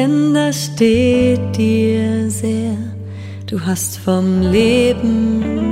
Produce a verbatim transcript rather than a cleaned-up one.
denn das steht dir sehr. Du hast vom Leben